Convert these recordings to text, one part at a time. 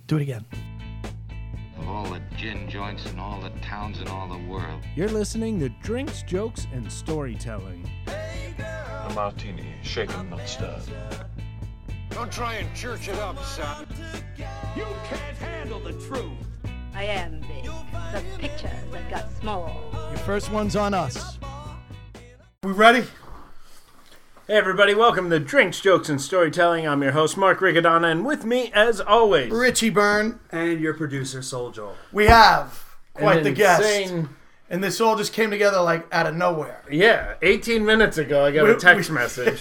Do it again. Of all the gin joints in all the towns in all the world. You're listening to Drinks, Jokes, and Storytelling. A martini, shaken, not stirred. Don't try and church it up, son. You can't handle the truth. I am big. The picture that got small. Your first one's on us. We ready? Hey everybody, welcome to Drinks, Jokes, and Storytelling. I'm your host, Mark Riccadonna, and with me, as always, Richie Byrne. And your producer, Soul Joel. We have quite the guest. insane- And this all just came together like out of nowhere. Yeah, 18 minutes ago, I got a text message.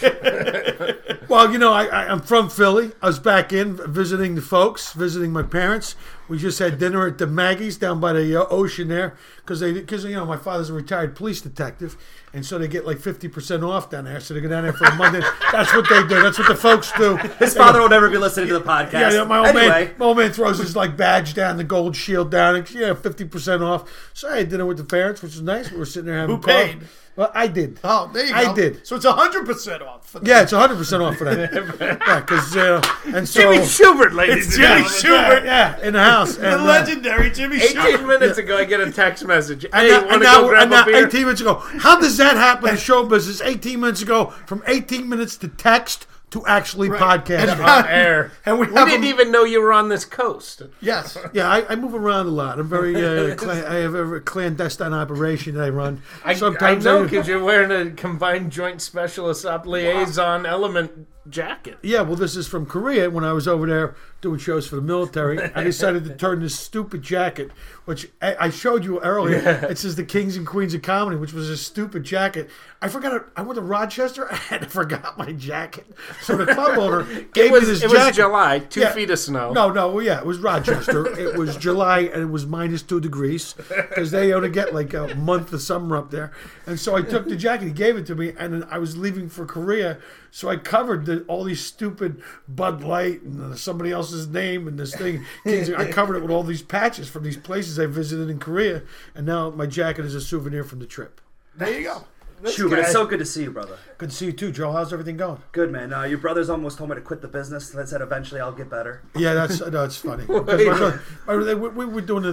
Well, you know, I'm from Philly. I was back in visiting the folks, visiting my parents. We just had dinner at the Maggie's down by the ocean there because you know my father's a retired police detective, and so they get like 50% off down there. So they go down there for a month. That's what they do. That's what the folks do. His father will never be listening to the podcast. Yeah, my old man throws his like badge down, the gold shield down, and 50% off. So I had dinner with the parents, which was nice. We were sitting there having Who paid? Well, I did. Oh, there you go. I did. So it's 100% off. For Yeah, it's 100% off for that. Yeah, because and so Jimmy Schubert, ladies It's and Jimmy gentlemen. Schubert. yeah, in the house. The And, legendary Jimmy 18 Schubert. minutes ago, I get a text message. And Hey, now, want and to now, go grab and a now beer? 18 minutes ago. How does that happen in show business? 18 minutes ago, from 18 minutes to text to actually podcast. And- On air. And we We have didn't him- even know you were on this coast. Yes. Yeah, I move around a lot. I'm very. I have a clandestine operation that I run. I Sometimes know because you're wearing a Combined Joint Specialist Op Liaison Element jacket. Yeah, well, this is from Korea. When I was over there doing shows for the military, I decided to turn this stupid jacket, which I showed you earlier. Yeah. It says the Kings and Queens of Comedy, which was a stupid jacket. I forgot it. I went to Rochester and I forgot my jacket. So the club owner gave me this It jacket. was July, 2 Yeah. feet of snow. No, well, yeah, it was Rochester. It was July, and it was minus 2 degrees because they only get like a month of summer up there. And so I took the jacket, he gave it to me, and then I was leaving for Korea, so I covered all these stupid Bud Light and somebody else's name and this thing. I covered it with all these patches from these places I visited in Korea, and now my jacket is a souvenir from the trip. There you go. Schubert, it's so good to see you, brother. Good to see you too, Joe. How's everything going? Good, man. Your brothers almost told me to quit the business. They said eventually I'll get better. Yeah, that's funny. Because we were doing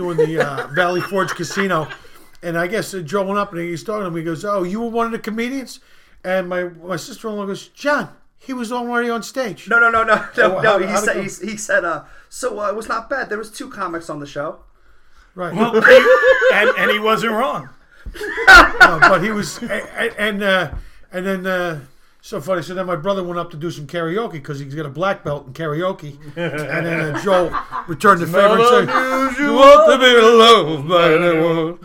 the Valley Forge Casino, and I guess Joe went up and he's talking to me. He goes, "Oh, you were one of the comedians?" And my sister-in-law goes, "John, he was already on stage." No. how'd it go? He said, so it was not bad. There was 2 comics on the show. Right. Well, and he wasn't wrong. No, but he was, and then so funny. So then my brother went up to do some karaoke because he's got a black belt in karaoke, and then Joe returned the favor and said, "You want to be loved by anyone?"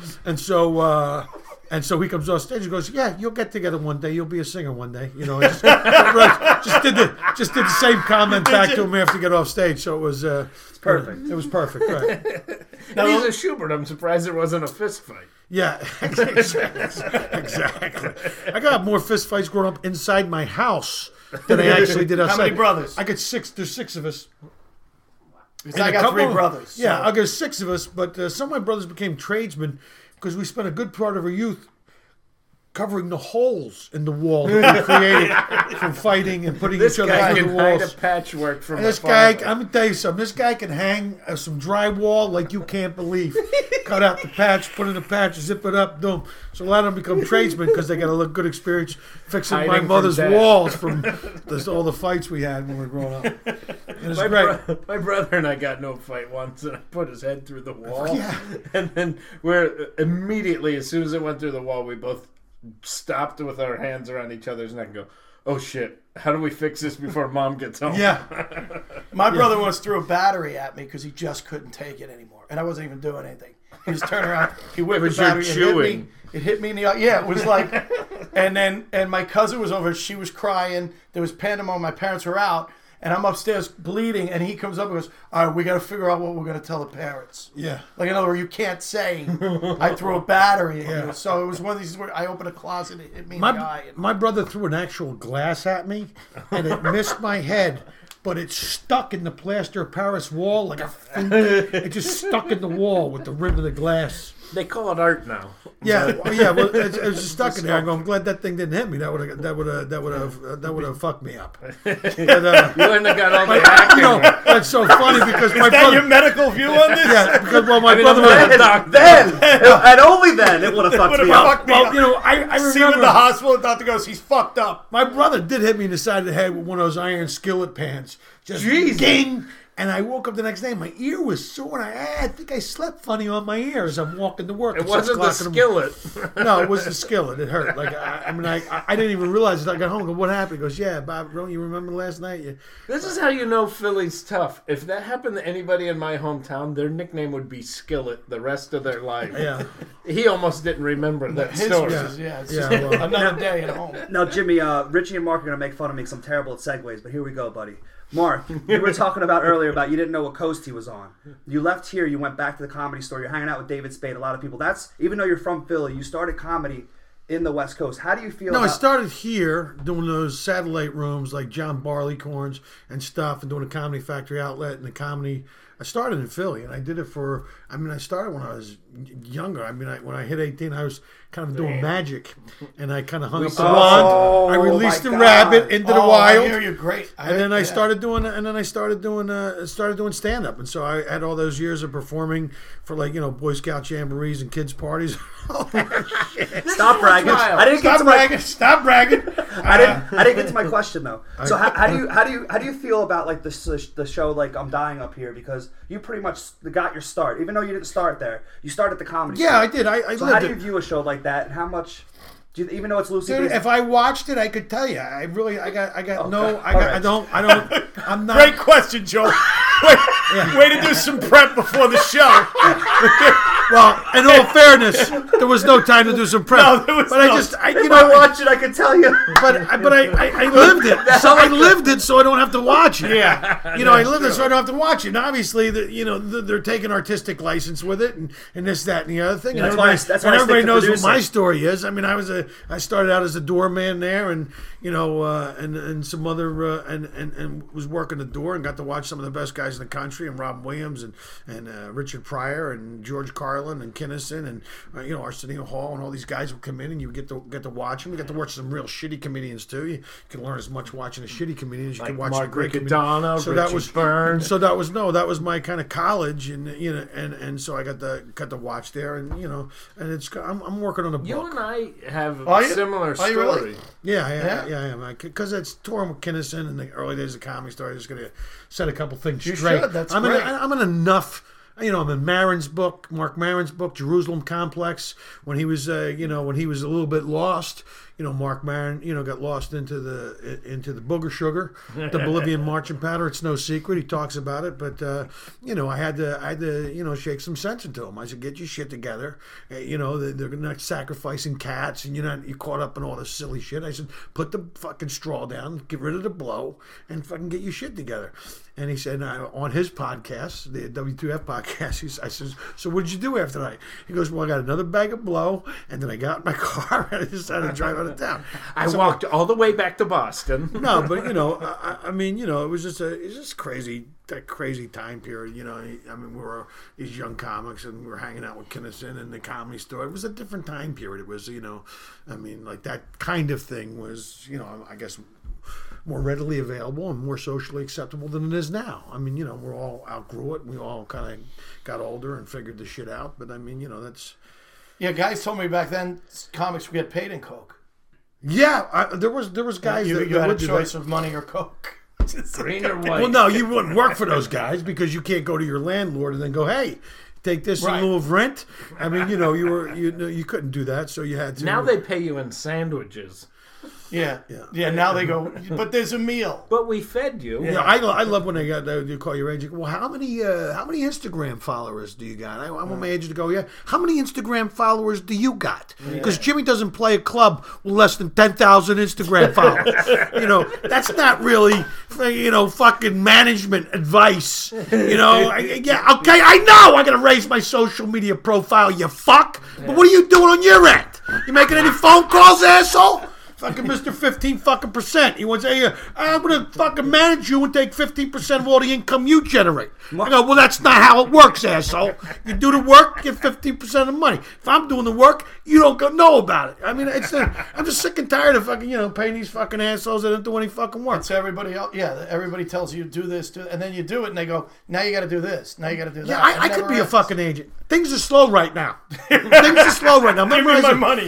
And so he comes off stage and goes, "Yeah, you'll get together one day. You'll be a singer one day." You know, just did the same comment back to him after he got off stage. So it was perfect. It was perfect, right? And he's a Schubert. I'm surprised there wasn't a fist fight. Yeah, exactly. I got more fist fights growing up inside my house than I actually did outside. How many brothers? I got 6. There's 6 of us. I got 3 brothers. Yeah, so. I got 6 of us, but some of my brothers became tradesmen because we spent a good part of our youth covering the holes in the wall that we created from fighting and putting This each other guy through can the hide a walls. patchwork from And this guy, I'm going to tell you something. This guy can hang some drywall like you can't believe. Cut out the patch, put in the patch, zip it up, boom. So a lot of them become tradesmen because they got a good experience fixing Hiding my from mother's dad. walls from all the fights we had when we were growing up. And it's great. My brother and I got into a fight once, and I put his head through the wall. Yeah. And then we're immediately, as soon as it went through the wall, we both stopped with our hands around each other's neck and go, "Oh shit, how do we fix this before Mom gets home?" Yeah. My brother once threw a battery at me because he just couldn't take it anymore. And I wasn't even doing anything. He just turned around, he whipped the Was your battery, chewing? it hit me in the eye. Yeah, it was like, and my cousin was over, she was crying, there was pandemonium, my parents were out, and I'm upstairs bleeding, and he comes up and goes, "All right, we got to figure out what we're going to tell the parents." Yeah. Like, in other words, you can't say, "I threw a battery at you." So it was one of these where I opened a closet, it hit me in the eye. My brother threw an actual glass at me, and it missed my head, but it stuck in the plaster of Paris wall like a finger. It just stuck in the wall with the rim of the glass. They call it art now. Yeah, well, it's just stuck in there. I go, I'm glad that thing didn't hit me. That would have fucked me up. But, You wouldn't have got all the acting. That's so funny because my Is that brother. your medical view on this? Yeah, because my mean, brother. I'm not- Then, and only then, it would have fucked Would've me up. fucked me up. I See him in remember the hospital, the doctor goes, he's fucked up. my brother did hit me in the side of the head with one of those iron skillet pans. Just Jesus. ding. And I woke up the next day, my ear was sore, and I think I slept funny on my ear as I'm walking to work. It at 6 wasn't the o'clock in morning. skillet. No, it was the skillet. It hurt. Like I didn't even realize it. I got home and go, what happened? He goes, yeah, Bob, don't you remember last night? This is how you know Philly's tough. If that happened to anybody in my hometown, their nickname would be Skillet the rest of their life. Yeah. He almost didn't remember that His story. was, it's Yeah, just well. another day at home. Now, Jimmy, Richie and Mark are going to make fun of me because I'm terrible at segues, but here we go, buddy. Mark, you were talking about earlier about you didn't know what coast he was on. You left here, you went back to the Comedy Store, you're hanging out with David Spade, a lot of people. That's, even though you're from Philly, you started comedy in the West Coast. How do you feel No, I about... started here doing those satellite rooms like John Barleycorns and stuff, and doing a Comedy Factory outlet and the comedy. I started in Philly, and I did it for. I started when I was younger. When I hit 18, I was kind of doing magic, and I kind of hung up the wand. I released the rabbit into the wild. I hear you great. And then I started doing stand up, and so I had all those years of performing for Boy Scout jamborees and kids parties. Stop bragging. I didn't get to my... Stop bragging. I didn't get to my question though. So how do you feel about like the show like I'm Dying Up Here, because you pretty much got your start, even though you didn't start there. You started at the Comedy Store. Yeah, I did. I So lived how do it. you view a show like that, and how much? Do you, even though it's loosely Dude, based, if I watched it, I could tell you. I'm not. Great question, Joe. Way to do some prep before the show. Well, in all fairness, there was no time to do some prep. No, there was but no. if I watched it, I could tell you. But I lived it. So I lived it, so I don't have to watch it. Yeah. I lived it, so I don't have to watch it. And obviously, they're taking artistic license with it, and this, that, and the other thing. Yeah, And that's why I everybody stick to knows what producing. my story is. I started out as a doorman there, and and some other and was working the door, and got to watch some of the best guys in the country, and Robin Williams and Richard Pryor and George Carlin and Kinnison and Arsenio Hall, and all these guys would come in, and you get to watch them. You get to watch some real shitty comedians too. You can learn as much watching a shitty comedian as you can watch Mark a great Riccadonna, comedian. Richard Byrne. So that was my kind of college, and so I got to watch there, and and I'm working on a book. You and I have Are a you? similar Are story. you really? Yeah, I am. Because it's touring with Kinnison in the early days of Comedy Store. I'm just going to set a couple things You straight. should. That's I'm great. I'm in enough. I'm in Maron's book, Mark Maron's book, Jerusalem Complex. When he was, when he was a little bit lost, Mark Maron, got lost into the booger sugar, the Bolivian marching powder. It's no secret. He talks about it, but I had to, shake some sense into him. I said, get your shit together. They're not sacrificing cats, and you're caught up in all this silly shit. I said, put the fucking straw down, get rid of the blow, and fucking get your shit together. And he said, on his podcast, the W2F podcast, I said, so what did you do after that? He goes, well, I got another bag of blow, and then I got in my car, and I decided to drive out of town. I walked all the way back to Boston. No, but, it was just crazy, that crazy time period, we were these young comics, and we were hanging out with Kinnison in the Comedy Store. It was a different time period. It was, that kind of thing was, I guess, more readily available and more socially acceptable than it is now. We're all outgrew it. We all kind of got older and figured the shit out. But that's... Yeah, guys told me back then comics would get paid in Coke. Yeah, there was guys You that had a would do choice that. of money or Coke. Green or white? Well, no, you wouldn't work for those guys because you can't go to your landlord and then go, hey, take this Right. in lieu of rent. You couldn't do that, so you had to. Now they pay you in sandwiches. Yeah. Now they go, but there's a meal. But we fed you. Yeah, I love when they call your agent. Well, how many Instagram followers do you got? I want my agent to go, yeah. How many Instagram followers do you got? Because Jimmy doesn't play a club with less than 10,000 Instagram followers. That's not really, fucking management advice. Okay, I know I got to raise my social media profile, you fuck. But what are you doing on your end? You making any phone calls, asshole? fucking Mr. 15 fucking percent. He wants, hey, I'm going to fucking manage you and take 15% of all the income you generate. I go, well, that's not how it works, asshole. You do the work, get 15% of the money. If I'm doing the work, you don't know about it. I mean, I'm just sick and tired of fucking, paying these fucking assholes that don't do any fucking work. So everybody else, everybody tells you do this, and then you do it, and they go, now you got to do this, now you got to do that. Yeah, I could be a fucking agent. Things are slow right now. Things are slow right now. Give me my money.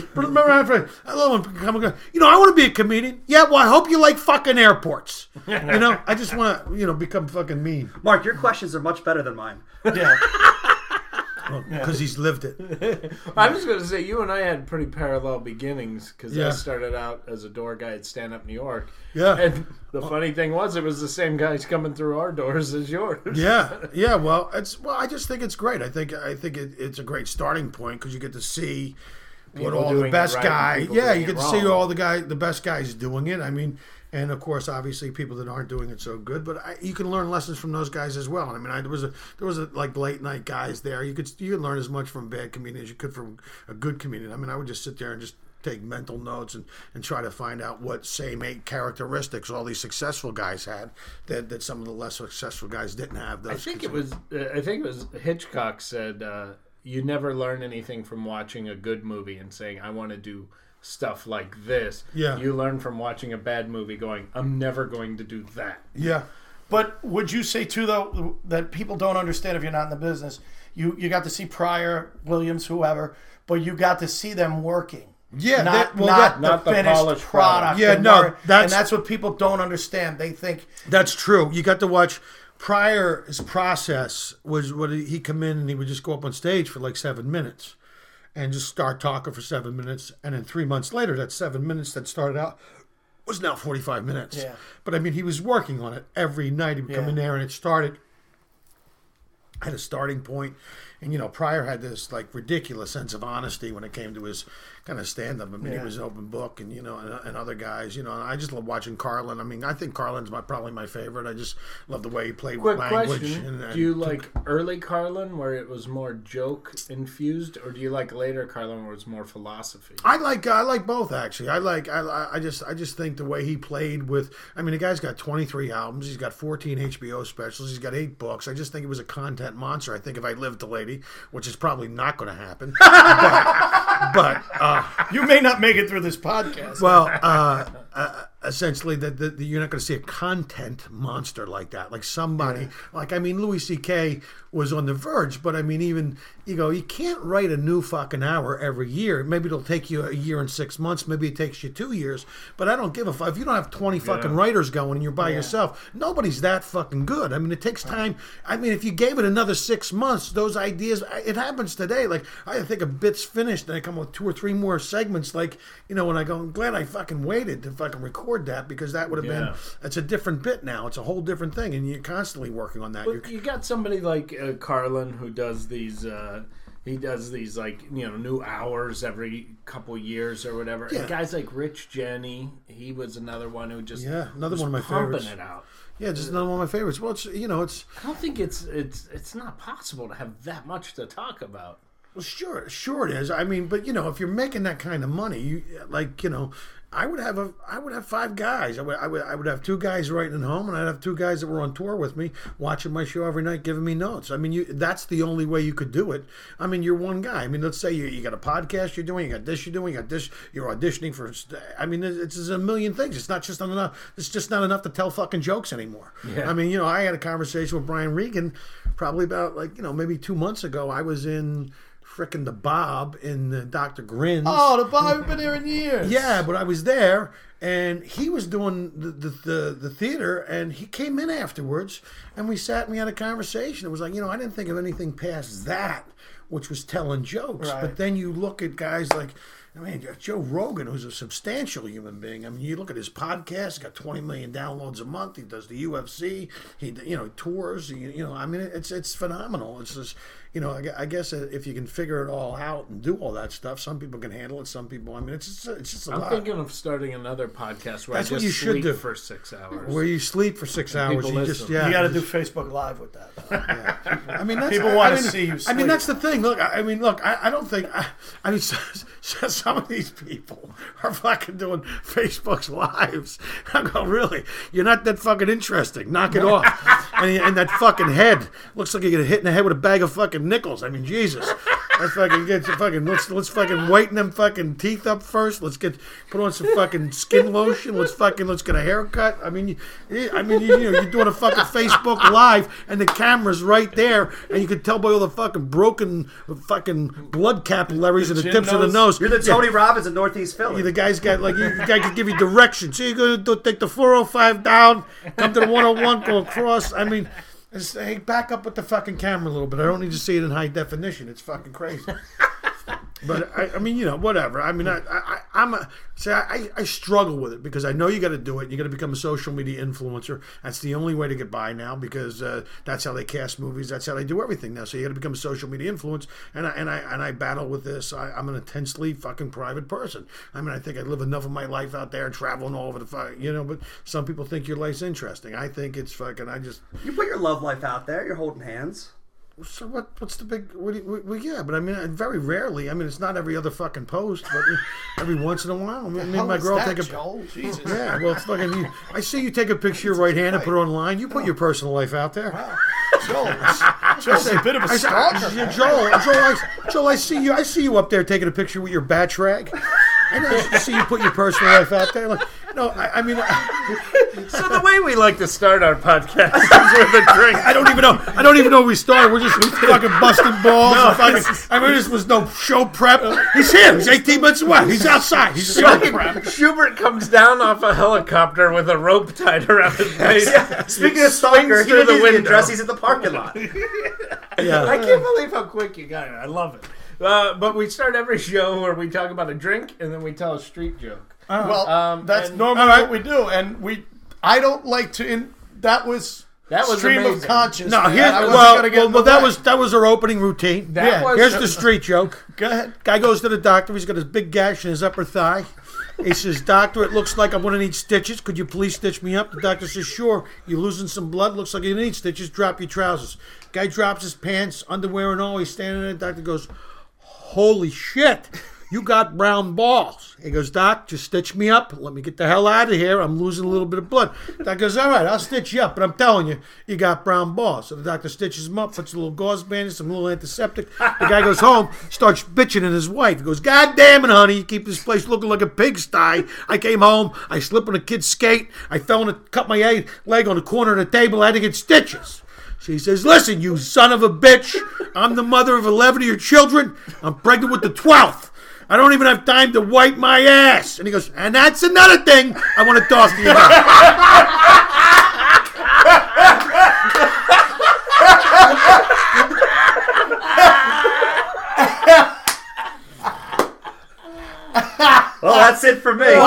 I want to be a comedian. Yeah, well, I hope you like fucking airports. I just want to, become fucking mean. Mark, your questions are much better than mine. Yeah. Because he's lived it. I was going to say, you and I had pretty parallel beginnings because I Yeah. started out as a door guy at Stand Up New York. Yeah. And the funny thing was, it was the same guys coming through our doors as yours. Yeah. Well, I just think it's great. I think it's a great starting point because you get to see what People all the doing best it right, guys. people Yeah, doing you it get to see wrong. all the best guys doing it. I mean, and of course, obviously, people that aren't doing it so good. But you can learn lessons from those guys as well. I mean, there was like late night guys there. You could learn as much from a bad comedian as you could from a good comedian. I mean, I would just sit there and just take mental notes and try to find out what same 8 characteristics all these successful guys had that some of the less successful guys didn't have. I think it was Hitchcock said, you never learn anything from watching a good movie and saying, I want to do stuff like this. Yeah. You learn from watching a bad movie going, I'm never going to do that. Yeah. But would you say, too, though, that people don't understand if you're not in the business? You got to see Pryor, Williams, whoever, but you got to see them working. Yeah, not not the the finished polished product. Yeah, and no, that's what people don't understand. They think That's true. You got to watch Pryor's process was what he'd come in and he would just go up on stage for like 7 minutes and just start talking for 7 minutes. And then 3 months later, that 7 minutes that started out was now 45 minutes. Yeah. But I mean, he was working on it every night. He would come in there and it started at a starting point. And, Pryor had this like ridiculous sense of honesty when it came to his kind of stand-up. I mean, he was an open book and, and other guys, and I just love watching Carlin. I mean, I think Carlin's probably my favorite. I just love the way he played Quick with language. question. And Do you like early Carlin where it was more joke infused, or do you like later Carlin where it's more philosophy? I like both actually. I just think the way he played with. I mean, the guy's got 23 albums. He's got 14 HBO specials. He's got 8 books. I just think he was a content monster. I think if I lived to lady, which is probably not going to happen, but you may not make it through this podcast. well, essentially that you're not going to see a content monster like that, like somebody like, I mean, Louis C.K. was on the verge, but I mean, even you can't write a new fucking hour every year. Maybe it'll take you a year and 6 months, maybe it takes you 2 years, but I don't give a fuck. If you don't have 20 fucking writers going and you're by yourself, nobody's that fucking good. I mean, it takes time. I mean, if you gave it another 6 months, those ideas, it happens today. Like, I think a bit's finished and I come with 2 or 3 more segments, like, when I go, I'm glad I fucking waited to fucking record that, because that would have been, it's a different bit now. It's a whole different thing, and you're constantly working on that. But you got somebody like Carlin who does these. He does these new hours every couple years or whatever. Yeah. And guys like Rich Jenny, he was another one who just another was one of my pumping favorites. it out. Yeah, just another one of my favorites. Well, it's it's. I don't think it's not possible to have that much to talk about. Well, sure it is. I mean, but if you're making that kind of money, I would have 5 guys. I would have 2 guys writing at home, and I'd have 2 guys that were on tour with me, watching my show every night, giving me notes. I mean, that's the only way you could do it. I mean, you're one guy. I mean, let's say you got a podcast you're doing, you got this you're doing, you got this, you're auditioning for. I mean, it's a million things. It's not just enough. It's just not enough to tell fucking jokes anymore. Yeah. I mean, I had a conversation with Brian Regan probably about maybe 2 months ago. I was in frickin' the Bob in Dr. Grin's. Oh, the Bob, we've been there in years. Yeah, but I was there, and he was doing the theater, and he came in afterwards, and we sat and we had a conversation. It was like, I didn't think of anything past that, which was telling jokes. Right. But then you look at guys like, Joe Rogan, who's a substantial human being. I mean, you look at his podcast; he's got 20 million downloads a month. He does the UFC. He tours. I mean, it's phenomenal. It's just, I guess if you can figure it all out and do all that stuff, some people can handle it. Some people, I mean, it's just a lot. I'm thinking of starting another podcast where That's I what just you should sleep do. for 6 hours. Where you sleep for 6 hours. people You listen. just You got to do Facebook Live with that. I mean, that's, People want to see you sleep. I mean, that's the thing. Look, I don't think. I mean, some of these people are fucking doing Facebook's lives. I go, really? You're not that fucking interesting. Knock it off. And that fucking head looks like you're gonna hit in the head with a bag of fucking nickels. I mean, Jesus. Let's fucking get some fucking. Let's fucking whiten them fucking teeth up first. Put on some fucking skin lotion. Let's get a haircut. I mean, you're doing a fucking Facebook Live, and the camera's right there, and you can tell by all the fucking broken fucking blood capillaries and the tips of the nose. You're the Tony Robbins of Northeast Philly. The guy's got the guy can give you directions. So you're gonna take the 405 down, come to the 101, go across. I mean. Hey, back up with the fucking camera a little bit. I don't need to see it in high definition. It's fucking crazy. But I mean, whatever. I mean, I struggle with it because I know you got to do it. You got to become a social media influencer. That's the only way to get by now because that's how they cast movies. That's how they do everything now. So you got to become a social media influence. And I battle with this. I'm an intensely fucking private person. I mean, I think I live enough of my life out there traveling all over the But some people think your life's interesting. I think it's fucking. You put your love life out there. You're holding hands. So what's the big? Yeah, but I mean, very rarely. I mean, it's not every other fucking post, but every once in a while. Me and my girl take a. Jesus. Yeah, well, it's fucking. I see you take a picture of your right hand and put it online. You put your personal life out there. Wow. Joel's a bit of a stalker. Joel, I see you. I see you up there taking a picture with your batch rag. I see you put your personal life out there. Like, no, I mean. So the way we like to start our podcast is with a drink. I don't even know we started. We're just fucking busting balls. This was no show prep. He's here. He's 18 months away. He's outside. He's show prep. Schubert comes down off a helicopter with a rope tied around his waist. Yeah. Speaking of stalker, he through the window. address. He's at the parking lot. Yeah. I can't believe how quick you got it. I love it. But we start every show where we talk about a drink and then we tell a street joke. That's normally what we do, and I don't like to. That was stream amazing. of consciousness. No, that was our opening routine. Here's the street joke. Go ahead. Guy goes to the doctor. He's got his big gash in his upper thigh. He says, "Doctor, it looks like I'm going to need stitches. Could you please stitch me up?" The doctor says, "Sure. You're losing some blood. Looks like you need stitches. Drop your trousers." Guy drops his pants, underwear and all. He's standing there. The doctor goes, "Holy shit. You got brown balls." He goes, "Doc, just stitch me up. Let me get the hell out of here. I'm losing a little bit of blood." Doc goes, "All right, I'll stitch you up, but I'm telling you, you got brown balls." So the doctor stitches him up, puts a little gauze bandage, some little antiseptic. The guy goes home, starts bitching at his wife. He goes, "God damn it, honey, you keep this place looking like a pigsty. I came home, I slipped on a kid's skate, I fell and cut my leg on the corner of the table, I had to get stitches." She says, "Listen, you son of a bitch, I'm the mother of 11 of your children. I'm pregnant with the 12th. I don't even have time to wipe my ass." And he goes, "And that's another thing I want to talk to you about." Well, that's it for me.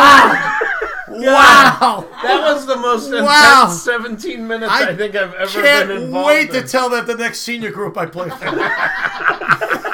Wow. That was the most intense 17 minutes I think I've ever been involved in. Can't wait to tell that the next senior group I play for.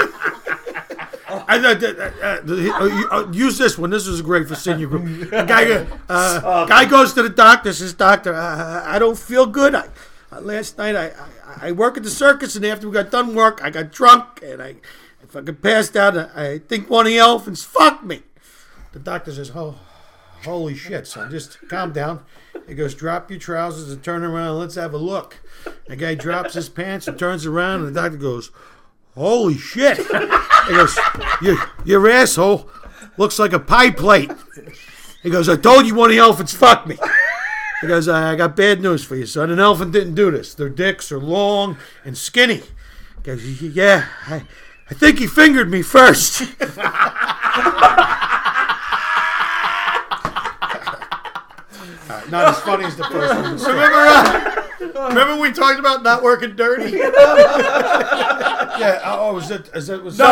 Use this one. This is great for senior group. Guy goes to the doctor. Says, "Doctor, I don't feel good. Last night I work at the circus, and after we got done work, I got drunk and I fucking passed out. I think one of the elephants fucked me." The doctor says, "Oh, holy shit, son! Just calm down." He goes, "Drop your trousers and turn around. Let's have a look." The guy drops his pants and turns around, and the doctor goes, "Holy shit!" He goes, your asshole looks like a pie plate." He goes, "I told you one of the elephants fucked me." He goes, "I got bad news for you, son. An elephant didn't do this. Their dicks are long and skinny." He goes, "Yeah, I think he fingered me first." Not as funny as the first one. Remember we talked about not working dirty? Yeah. Oh, was that? No.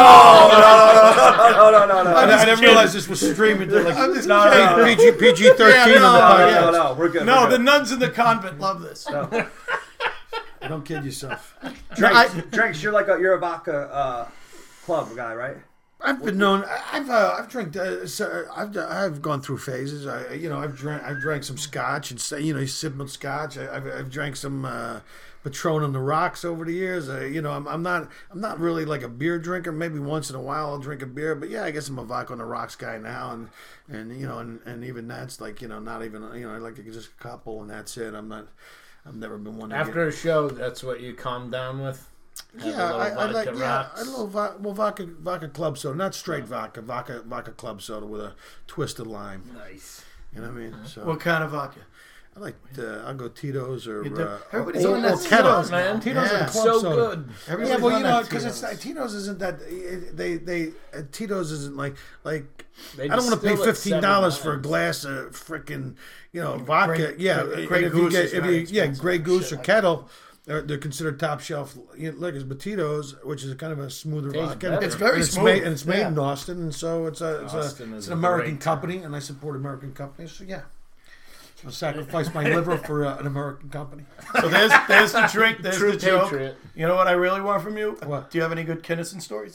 I didn't realize this was streaming to like PG-13 Yeah, on the podcast. No, we're good. No, the nuns in the convent love this. Don't kid yourself. Drinks. You're like you're a vodka club guy, right? I've been known. I've drank. I've gone through phases. I've drank some scotch and sipping scotch. I've drank some Patron on the rocks over the years. I'm not really like a beer drinker. Maybe once in a while I'll drink a beer, but yeah, I guess I'm a vodka on the rocks guy now. And even that's like not even I like to get just a couple and that's it. I've never been one. After a show, that's what you calm down with. I love vodka club soda, not straight vodka club soda with a twist of lime. Nice. You know what I mean? So What kind of vodka? I like I'll go Tito's or everybody's on that Tito's, man. Tito's Yeah. are club So soda. good. Everybody's Yeah, on that because Tito's. it's Tito's isn't that Tito's isn't like They I don't want to pay distill it $15 for a 7 glass of freaking vodka. Grey Goose is very Grey Goose Shit or like Kettle. They're considered top shelf liquors, but Tito's, which is kind of a smoother Tastes vodka, better. It's very and smooth. it's made in Austin, and so it's Austin is an a American great company, and I support American companies. So yeah, I'll sacrifice my liver for an American company. So there's the drink, there's True the joke. patriot. You know what I really want from you? What? Do you have any good Kinnison stories?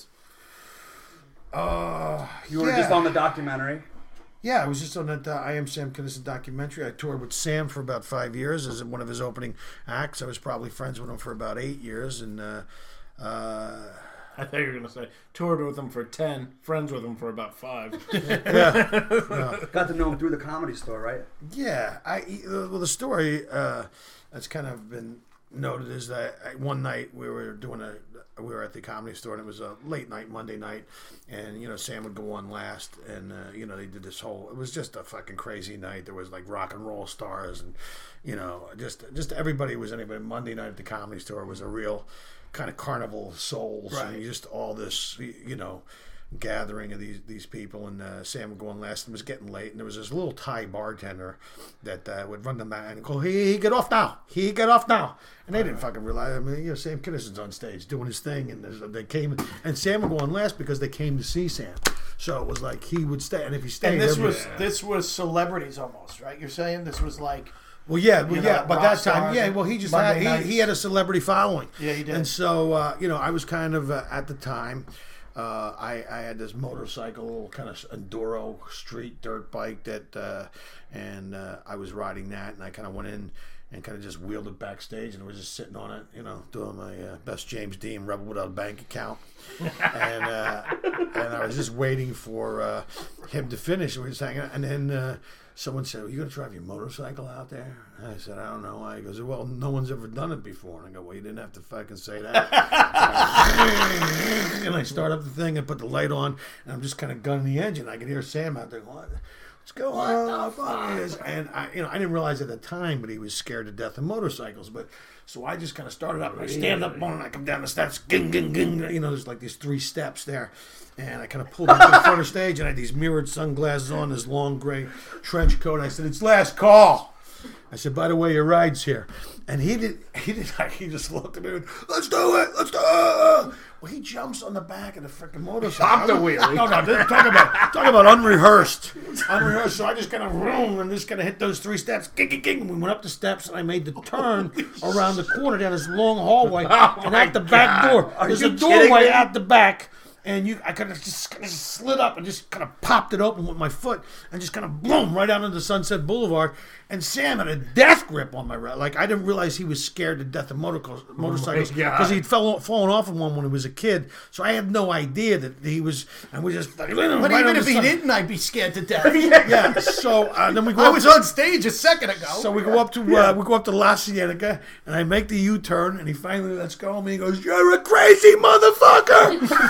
You were just on the documentary. Yeah, I was just on that I Am Sam Kinison documentary. I toured with Sam for about 5 years as one of his opening acts. I was probably friends with him for about 8 years, and I thought you were going to say toured with him for 10, friends with him for about 5. Got to know him through the Comedy Store, right? yeah. The story that's kind of been noted is that one night we were at the Comedy Store, and it was a late night, Monday night, and Sam would go on last, and they did this whole. It was just a fucking crazy night. There was like rock and roll stars, and just everybody was anybody. Monday night at the Comedy Store was a real kind of carnival of souls, Right. and just all this gathering of these people, and Sam would go on last, and it was getting late, and there was this little Thai bartender that would run the mat and go, "He get off now! He get off now!" And they didn't fucking realize. I mean, Sam Kinnison's on stage doing his thing, and they came, and Sam would go on last because they came to see Sam. So it was like he would stay, and if he stayed, And this everybody- was celebrities almost, right? You're saying this was like Well, yeah, You know, but rock that time, stars yeah. and Well, he just Monday had nights. he had a celebrity following. Yeah, he did. And so I was kind of at the time. I had this motorcycle, kind of enduro street dirt bike that, and I was riding that, and I kind of went in and kind of just wheeled it backstage, and was just sitting on it, doing my best James Dean Rebel Without a Bank Account, and I was just waiting for him to finish. We were just hanging out, and then someone said, "Are you going to drive your motorcycle out there?" And I said, "I don't know why." He goes, "Well, no one's ever done it before." And I go, "Well, you didn't have to fucking say that." And I start up the thing and put the light on, and I'm just kind of gunning the engine. I can hear Sam out there going, "What's going on?" And I didn't realize at the time, but he was scared to death of motorcycles. But so I just kind of started up, and I stand up on it, and I come down the steps, ging, ging, ging. There's like these 3 steps there. And I kind of pulled up to the front of the stage, and I had these mirrored sunglasses on, this long gray trench coat. I said, "It's last call." I said, "By the way, your ride's here." And he just looked at me and went, "Let's do it, let's do it." Well, he jumps on the back of the freaking motorcycle. Top the wheel. No, talk about unrehearsed. So I just kind of room and just kind of hit those 3 steps. Ging, ging, ging. We went up the steps, and I made the turn around the corner down this long hallway, and out the back door. There's a doorway out the back. And I kind of just slid up and just kind of popped it open with my foot and just kind of boom right out into Sunset Boulevard. And Sam had a death grip on my right. Like, I didn't realize he was scared to death of motorcycles because he'd fallen off of one when he was a kid. So I had no idea that he was. And we just. But But even if he didn't, I'd be scared to death. Yeah. So then we go. I was on stage a second ago. So we go up to La Cienega, and I make the U-turn, and he finally lets go of me. He goes, "You're a crazy motherfucker!"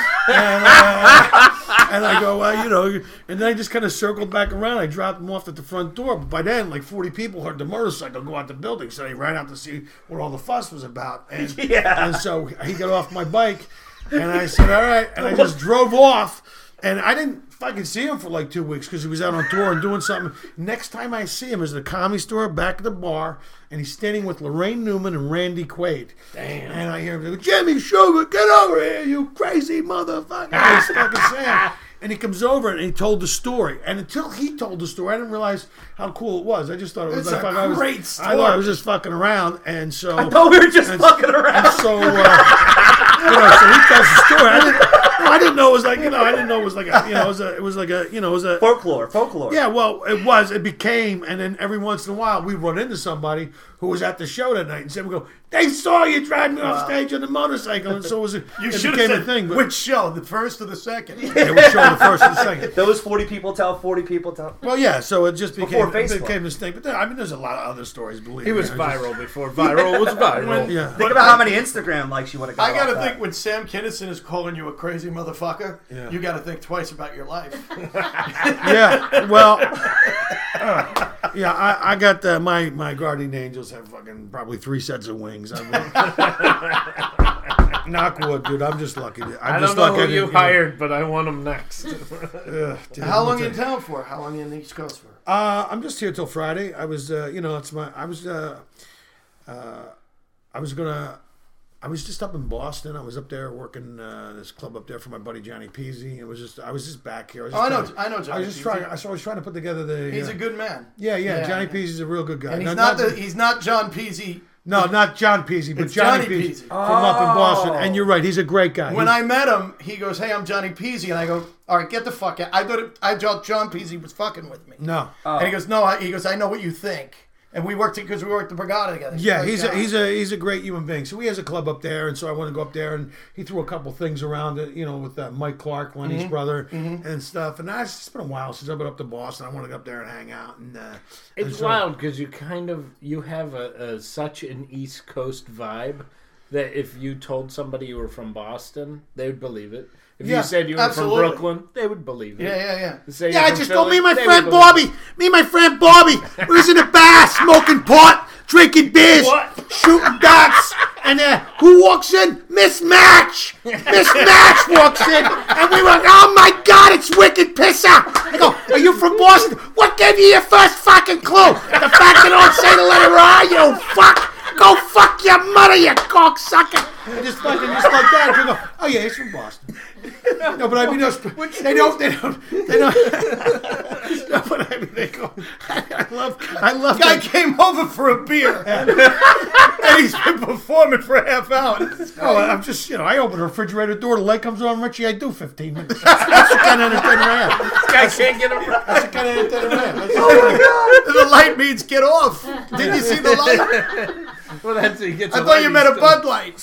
and I go, and then I just kind of circled back around. I dropped him off at the front door, but by then, like 40 people heard the motorcycle go out the building, so they ran out to see what all the fuss was about. And, and so he got off my bike, and I said, "All right," and I just drove off, and I didn't fucking see him for like 2 weeks because he was out on tour and doing something. Next time I see him is at the Comedy Store back at the bar, and he's standing with Lorraine Newman and Randy Quaid. Damn. And I hear him go, "Jimmy Sugar, get over here, you crazy motherfucker." And he's fucking saying. And he comes over and he told the story. And until he told the story, I didn't realize how cool it was. I just thought it was It's like a great story. I thought I was just fucking around. And so I thought we were just fucking around. And so, so he tells the story. I I didn't know it was like, I didn't know it was like a, it was like a folklore. Yeah, well, it became, and then every once in a while we run into somebody who was at the show that night and said, we go, they saw you driving off stage on the motorcycle, and so it became a thing. But which show, the first or the second? Yeah, which show, the first or the second? Those 40 people tell 40 people tell. Well, yeah, so it just became Facebook. this thing. But there's a lot of other stories, believe me. He was viral before viral was viral. Yeah. Think about how many Instagram likes you would have got. I got to off think that. when Sam Kinison is calling you a crazy motherfucker, Yeah. you got to think twice about your life. Yeah, well, I got my guardian angels have fucking probably 3 sets of wings. I mean, knock wood, dude. I'm just lucky. I don't know who you hired, but I want them next. Dude, How long are you in town for? How long are you in the East Coast for? I'm just here till Friday. I was, I was just up in Boston. I was up there working this club up there for my buddy Johnny Peasy. I was just back here. I know Johnny. I was just trying. I was trying to put together the. He's a good man. Yeah. Johnny Peasy's a real good guy. And he's not John Peasy. No, not John Peasy, but It's Johnny Johnny Peasy Peasy. from up in Boston. And you're right, he's a great guy. When I met him, he goes, "Hey, I'm Johnny Peasy," and I go, "All right, get the fuck out." I thought John Peasy was fucking with me. No. And he goes, "No." He goes, "I know what you think." And we worked because we worked the Brigada together. Yeah, he's a great human being. So he has a club up there, and so I want to go up there, and he threw a couple things around it, with Mike Clark, Lenny's brother, and stuff. And it's been a while since I've been up to Boston. I want to go up there and hang out. And it's wild because you have such an East Coast vibe that if you told somebody you were from Boston, they would believe it. If you said you were from Brooklyn, they would believe it. Yeah. I just go, me and my friend Bobby. We was in a bar smoking pot, drinking beers, shooting darts. And who walks in? Miss Match. Miss Match walks in. And we were, oh my God, it's Wicked Pisser. I go, are you from Boston? What gave you your first fucking clue? The fact you don't say the letter R, you fuck. Go fuck your mother, you cocksucker. And just like that. And we go, oh yeah, he's from Boston. No, but I mean, they don't. No, but I mean, they go. I love. Guy came over for a beer, and he's been performing for a half hour. Oh, I'm just, I open the refrigerator door, the light comes on, Richie, I do 15 minutes. That's the kind of entertainer I am. This guy can't get a That's the kind of entertainer I am. Oh my God! The light means get off. Didn't you see the light? Well, that's he gets. I thought you meant a Bud Light.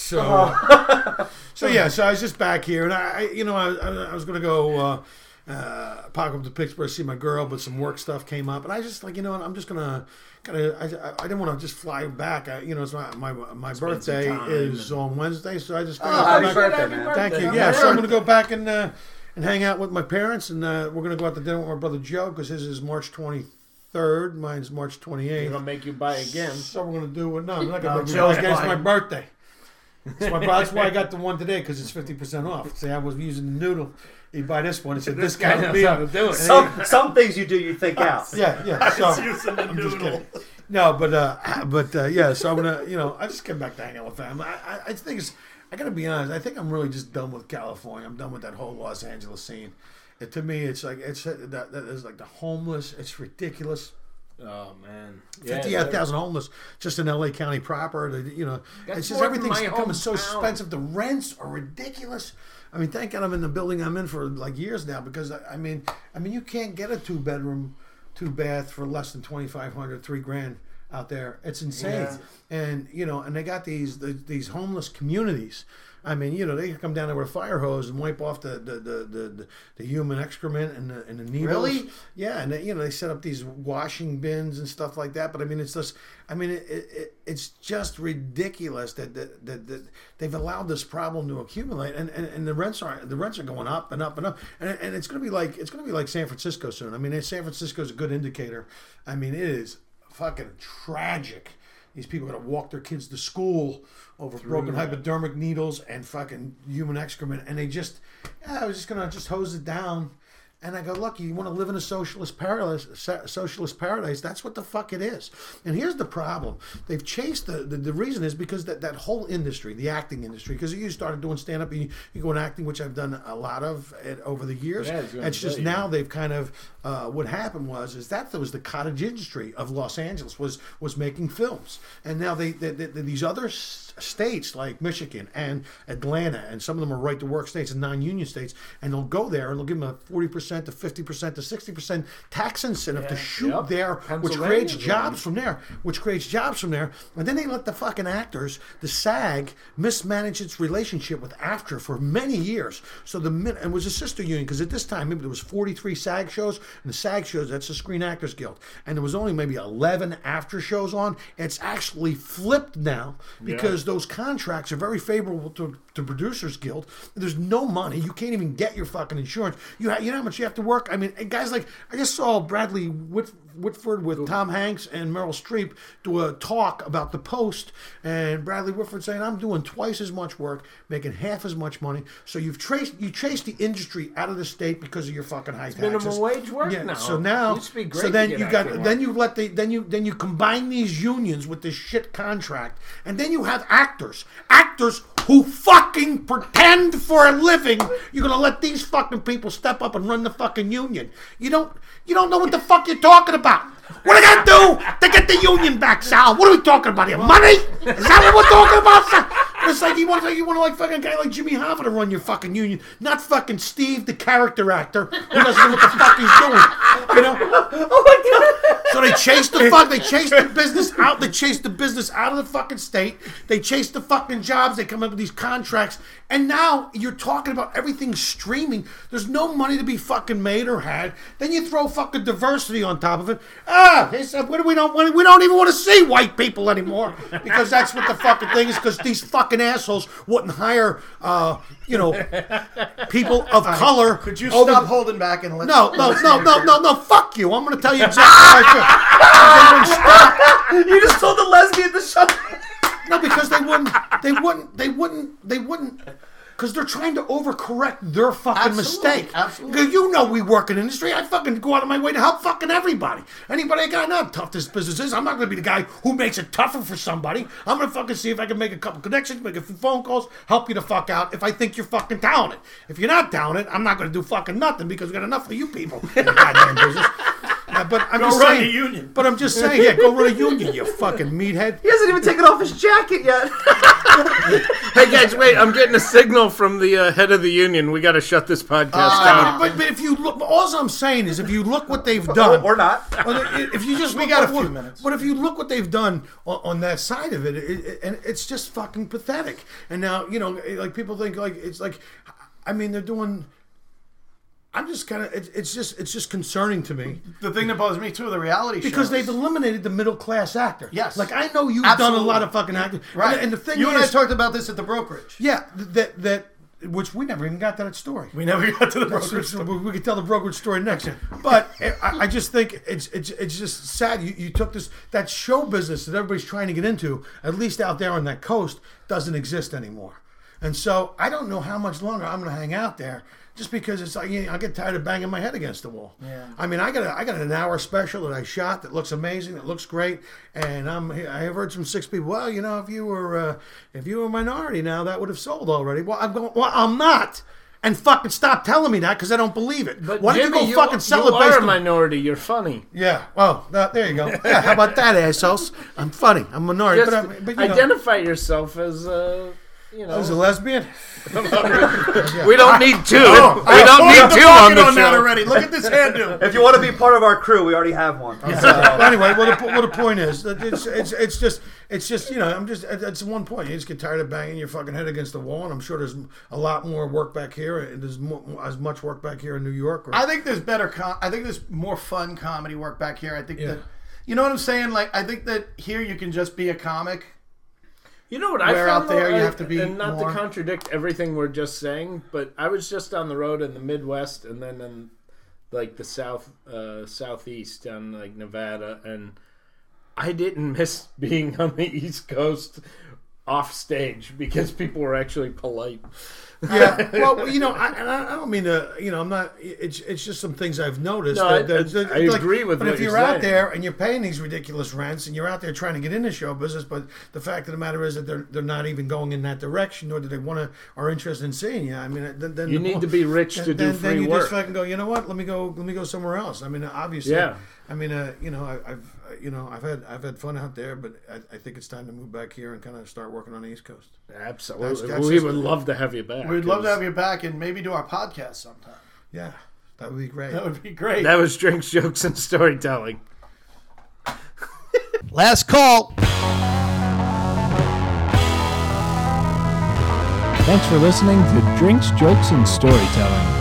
So yeah, so I was just back here, and I was gonna go park up to Pittsburgh, see my girl, but some work stuff came up, and I just like, I'm just gonna kind of. I didn't want to just fly back. It's my birthday is on Wednesday, so I just. Happy birthday, man! Thank you. Yeah, so I'm gonna go back and hang out with my parents, and we're gonna go out to dinner with my brother Joe because his is March 23rd, mine's March 28th. They're gonna make you buy again. So we're gonna do it. No, I'm not gonna make you buy. It's my birthday. That's why I got the one today because it's 50% off. See, I was using the noodle. You buy this one. It said This guy discount. knows how to do it. Some things you do, you think out. Yeah. So I'm just kidding. No, but yeah. So I'm gonna, I just came back to hang out with family. I think I gotta be honest. I think I'm really just done with California. I'm done with that whole Los Angeles scene. To me, it's like that is like the homeless. It's ridiculous. Oh man, 58,000 homeless just in LA County proper. It's just everything's becoming so expensive. The rents are ridiculous. I mean, thank God I'm in the building I'm in for like years now because I mean, you can't get a 2-bedroom, 2-bath for less than $2,500, $3,000 out there. It's insane. Yeah. And and they got these homeless communities. I mean, they come down there with a fire hose and wipe off the human excrement and the needles. Really? Yeah, and they set up these washing bins and stuff like that. But I mean, it's just, it's just ridiculous that they've allowed this problem to accumulate, and the rents are going up and up and up, and it's going to be like San Francisco soon. I mean, San Francisco is a good indicator. I mean, it is fucking tragic. These people got to walk their kids to school over broken hypodermic needles and fucking human excrement, and they just, I was just gonna hose it down And I go, look, you want to live in a socialist paradise? That's what the fuck it is. And here's the problem: they've chased the reason is because that whole industry, the acting industry, because you started doing stand up, you go in acting, which I've done a lot of over the years. Yeah, it's just now they've kind of what happened was that there was the cottage industry of Los Angeles was making films, and now these other states like Michigan and Atlanta, and some of them are right to work states and non-union states, and they'll go there and they'll give them a 40% to 50% to 60% tax incentive to shoot there, which creates jobs from there, and then they let the fucking actors, the SAG, mismanage its relationship with AFTRA for many years. So and it was a sister union, because at this time maybe there was 43 SAG shows, and the SAG shows, that's the Screen Actors Guild, and there was only maybe 11 AFTRA shows on. It's actually flipped now because those contracts are very favorable to Producers Guild. There's no money. You can't even get your fucking insurance. You know how much you have to work? I mean, guys like, I just saw Bradley Whitford with Tom Hanks and Meryl Streep do a talk about the Post, and Bradley Whitford saying, I'm doing twice as much work, making half as much money. So you chased the industry out of the state because of your fucking high taxes. Minimum wage work now. So now, then you combine these unions with this shit contract, and then you have actors who fucking pretend for a living. You're gonna let these fucking people step up and run the fucking union? You don't know what the fuck you're talking about. What are they gonna do to get the union back, Sal? What are we talking about here? Money? Is that what we're talking about, Sal? It's like you want like fucking guy like Jimmy Hoffa to run your fucking union, not fucking Steve, the character actor, who doesn't know what the fuck he's doing. You know? Oh my God! So they chased the business out. They chased the business out of the fucking state. They chased the fucking jobs. They come up with these contracts, and now you're talking about everything streaming. There's no money to be fucking made or had. Then you throw fucking diversity on top of it. They said, we don't even want to see white people anymore, because that's what the fucking thing is. Because these fucking assholes wouldn't hire, people of color. Could you stop holding back and let? No. Fuck you. I'm going to tell you exactly how I feel. You just told the lesbian to shut. No, because they wouldn't. Because they're trying to overcorrect their fucking mistake. Absolutely. Because you know we work in industry. I fucking go out of my way to help fucking everybody. Anybody I got, I know how tough this business is. I'm not going to be the guy who makes it tougher for somebody. I'm going to fucking see if I can make a couple connections, make a few phone calls, help you the fuck out if I think you're fucking talented. If you're not talented, I'm not going to do fucking nothing, because we got enough of you people in the goddamn business. But I'm just saying, a union. But I'm just saying, go run a union, you fucking meathead. He hasn't even taken off his jacket yet. Hey guys, wait! I'm getting a signal from the head of the union. We got to shut this podcast down. But if you look, all I'm saying is, if you look what they've done, or not, if you just we got a few minutes. But if you look what they've done on that side of it, and it's just fucking pathetic. And now like people think like it's like, I mean, they're doing. I'm just kind of, it's just concerning to me. The thing that bothers me too, the reality shows. Because they've eliminated the middle class actor. Yes. Like, I know you've done a lot of fucking acting. Right. And the thing you is, and I talked about this at the brokerage. Yeah, which we never even got to that story. We never got to the brokerage story. We could tell the brokerage story next. But I just think it's just sad. You took that show business that everybody's trying to get into, at least out there on that coast, doesn't exist anymore. And so I don't know how much longer I'm going to hang out there. Just because it's like, I get tired of banging my head against the wall. Yeah. I mean, I got an hour special that I shot that looks amazing, that looks great, and I have heard from 6 people. Well, if you were a minority now, that would have sold already. Well, I'm not. And fucking stop telling me that, because I don't believe it. But why Jimmy, don't you go fucking sell it based on... You are a minority. You're funny. Yeah. Well, there you go. Yeah. How about that, assholes? I'm funny. I'm a minority. Just but identify yourself as as a lesbian. We don't need two. We don't need two on the show already. Look at this hairdo. If you want to be part of our crew, we already have one. Yeah. So, anyway, what the point is, it's just it's one point. You just get tired of banging your fucking head against the wall, and I'm sure there's a lot more work back here. And there's as much work back here in New York. I think there's I think there's more fun comedy work back here. I think that, you know what I'm saying? Like, I think that here you can just be a comic. You know what I found out there, you have to be and not more. to contradict everything we're just saying, but I was just on the road in the Midwest and then in like the southeast down like Nevada, and I didn't miss being on the East Coast off stage because people were actually polite. Yeah, well, you know, I don't mean to, you know, I'm not. It's just some things I've noticed. No, I agree with but what if you're you're out saying. there and you're paying these ridiculous rents and you're out there trying to get into show business, but the fact of the matter is that they're not even going in that direction, nor do they are interested in seeing you. I mean, then You need to be rich to do free then you work. just fucking go. You know what? Let me go somewhere else. I mean, obviously. Yeah. I mean, you know, I've had fun out there, but I think it's time to move back here and kind of start working on the East Coast. Absolutely. That's We just- would love to have you back. We'd love to have you back and maybe do our podcast sometime. Yeah, that would be great. That would be great. That was Drinks, Jokes, and Storytelling. Last call. Thanks for listening to Drinks, Jokes, and Storytelling.